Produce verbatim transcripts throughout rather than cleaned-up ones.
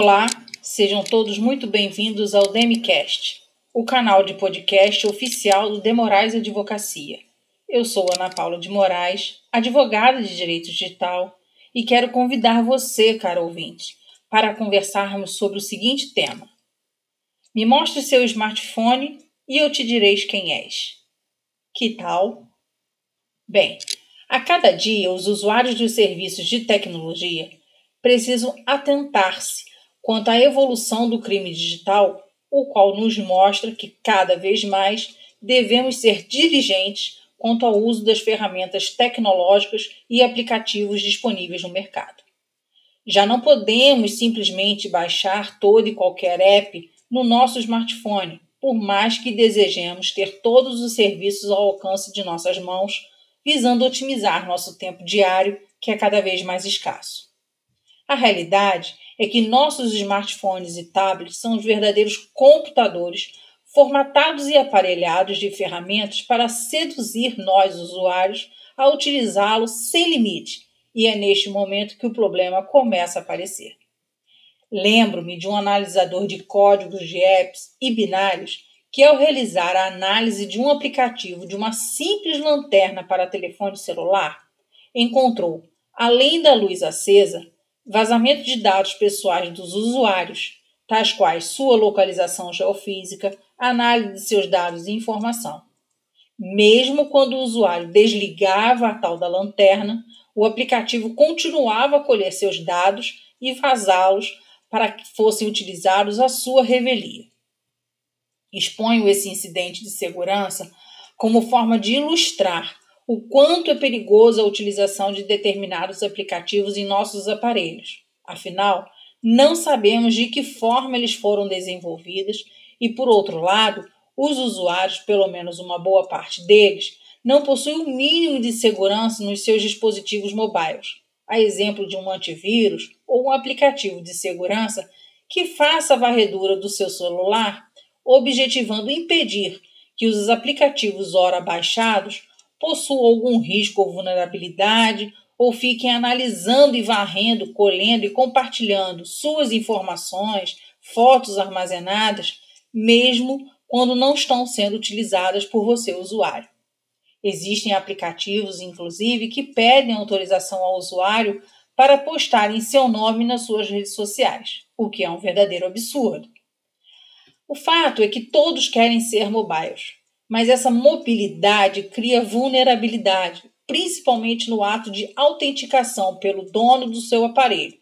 Olá, sejam todos muito bem-vindos ao DemiCast, o canal de podcast oficial do De Moraes Advocacia. Eu sou Ana Paula de Moraes, advogada de Direito Digital, e quero convidar você, caro ouvinte, para conversarmos sobre o seguinte tema. Me mostre seu smartphone e eu te direi quem és. Que tal? Bem, a cada dia os usuários dos serviços de tecnologia precisam atentar-se quanto à evolução do crime digital, o qual nos mostra que cada vez mais devemos ser diligentes quanto ao uso das ferramentas tecnológicas e aplicativos disponíveis no mercado. Já não podemos simplesmente baixar todo e qualquer app no nosso smartphone, por mais que desejemos ter todos os serviços ao alcance de nossas mãos, visando otimizar nosso tempo diário, que é cada vez mais escasso. A realidade é que nossos smartphones e tablets são os verdadeiros computadores formatados e aparelhados de ferramentas para seduzir nós, usuários, a utilizá-los sem limite, e é neste momento que o problema começa a aparecer. Lembro-me de um analisador de códigos de apps e binários que, ao realizar a análise de um aplicativo de uma simples lanterna para telefone celular, encontrou, além da luz acesa, vazamento de dados pessoais dos usuários, tais quais sua localização geofísica, análise de seus dados e informação. Mesmo quando o usuário desligava a tal da lanterna, o aplicativo continuava a colher seus dados e vazá-los para que fossem utilizados à sua revelia. Exponho esse incidente de segurança como forma de ilustrar o quanto é perigosa a utilização de determinados aplicativos em nossos aparelhos. Afinal, não sabemos de que forma eles foram desenvolvidos e, por outro lado, os usuários, pelo menos uma boa parte deles, não possuem o mínimo de segurança nos seus dispositivos mobiles, a exemplo de um antivírus ou um aplicativo de segurança que faça a varredura do seu celular, objetivando impedir que os aplicativos ora baixados possuam algum risco ou vulnerabilidade ou fiquem analisando e varrendo, colhendo e compartilhando suas informações, fotos armazenadas, mesmo quando não estão sendo utilizadas por você, usuário. Existem aplicativos, inclusive, que pedem autorização ao usuário para postarem seu nome nas suas redes sociais, o que é um verdadeiro absurdo. O fato é que todos querem ser mobiles, mas essa mobilidade cria vulnerabilidade, principalmente no ato de autenticação pelo dono do seu aparelho.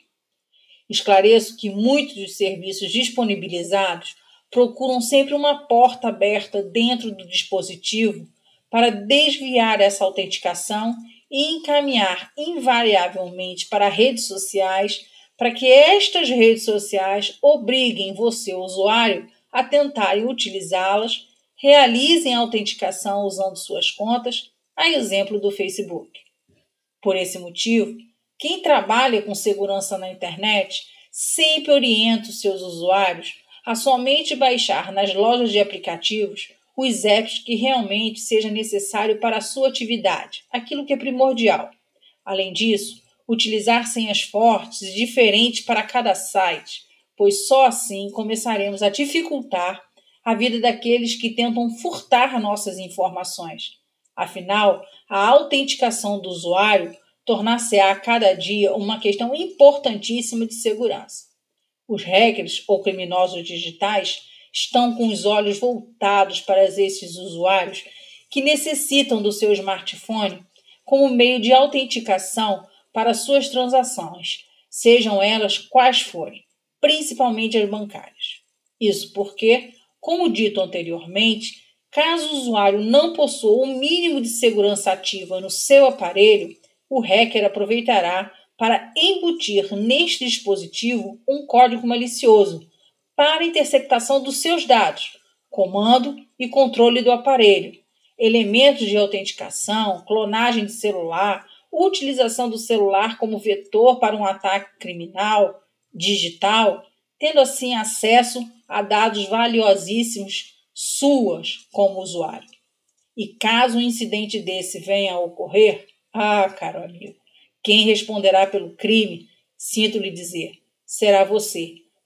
Esclareço que muitos dos serviços disponibilizados procuram sempre uma porta aberta dentro do dispositivo para desviar essa autenticação e encaminhar invariavelmente para redes sociais, para que estas redes sociais obriguem você, usuário, a tentarem utilizá-las, realizem a autenticação usando suas contas, a exemplo do Facebook. Por esse motivo, quem trabalha com segurança na internet sempre orienta os seus usuários a somente baixar nas lojas de aplicativos os apps que realmente seja necessário para a sua atividade, aquilo que é primordial. Além disso, utilizar senhas fortes e diferentes para cada site, pois só assim começaremos a dificultar a vida daqueles que tentam furtar nossas informações. Afinal, a autenticação do usuário tornar-se-á a cada dia uma questão importantíssima de segurança. Os hackers ou criminosos digitais estão com os olhos voltados para esses usuários que necessitam do seu smartphone como meio de autenticação para suas transações, sejam elas quais forem, principalmente as bancárias. Isso porque, como dito anteriormente, caso o usuário não possua o mínimo de segurança ativa no seu aparelho, o hacker aproveitará para embutir neste dispositivo um código malicioso para interceptação dos seus dados, comando e controle do aparelho, elementos de autenticação, clonagem de celular, utilização do celular como vetor para um ataque criminal, digital, tendo assim acesso a dados valiosíssimos suas como usuário. E caso um incidente desse venha a ocorrer, ah, caro amigo, quem responderá pelo crime, sinto lhe dizer, será você,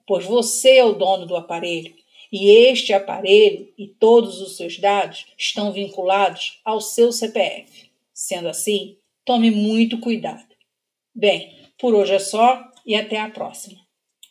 pois você é o dono do aparelho e este aparelho e todos os seus dados estão vinculados ao seu C P F. Sendo assim, tome muito cuidado. Bem, por hoje é só e até a próxima.